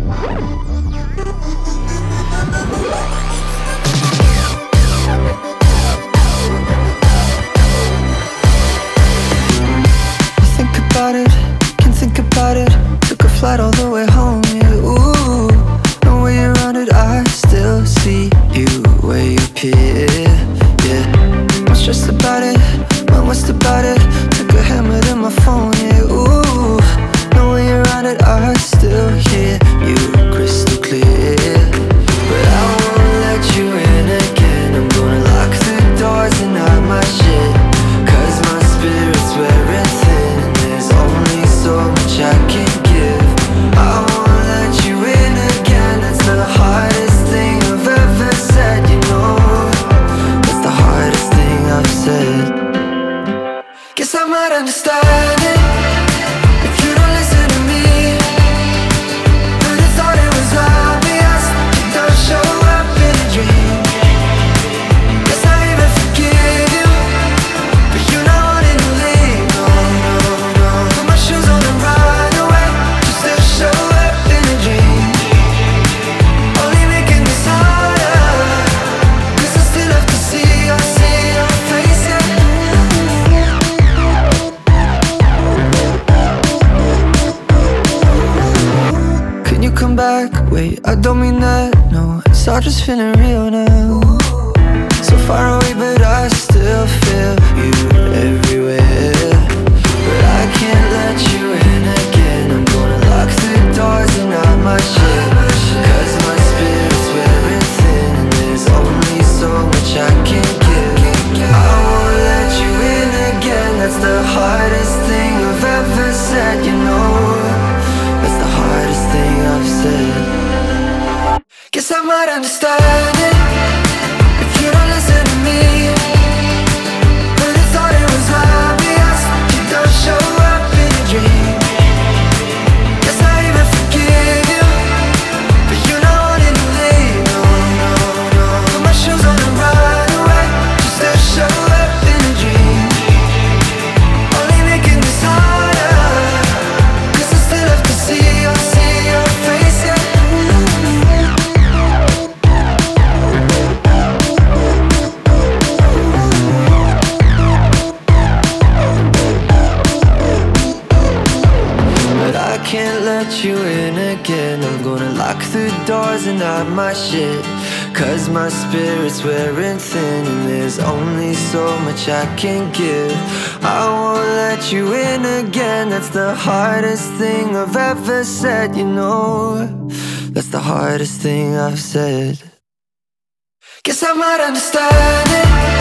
Think about it, can't think about it. Took a flight all the way home, yeah, ooh. No way around it, I still see you where you appear, yeah. I'm stressed about it, I'm west about it. Took a hammer to my phone, yeah, ooh. No way around it, I still hear you crystal clear. But I won't let you in again. I'm gonna lock the doors and hide my shit, 'cause my spirit's wearing thin, and there's only so much I can give. I won't let you in again. That's the hardest thing I've ever said, you know. That's the hardest thing I've said. Guess I might understand it if you don't listen to me. But I thought it was obvious. You don't show up in a dream. Guess I even forgive you, but you're not wanting to leave. No, no, no. Put my shoes on and run away, just to show up in a dream. Only making this harder, 'cause I still have to see your face, yeah. Can you come back? Wait, I don't mean that, no. It's all just feeling real now. So far away, but I still feel you everywhere. But I can't let you in again. I'm gonna lock the doors and hide my shit, 'cause my spirit's wearing thin, and there's only so much I can give. I won't let you in again. That's the hardest thing I've ever said, you know. That's the hardest thing I've said. Guess I might understand it if you don't listen to me. But I thought it was obvious. You don't show up in a dream. Guess I even forgive you, but you're not wanting to leave. No, no, no. Put my shoes on and run away, just to show up in a dream. Only making this harder, 'cause I still have to see your face, yeah. But I can't let you in again. I'm gonna lock the doors and hide my shit, 'cause my spirit's wearing thin, and there's only so much I can give. I won't let you in again. That's the hardest thing I've ever said, you know. That's the hardest thing I've said. Guess I might understand it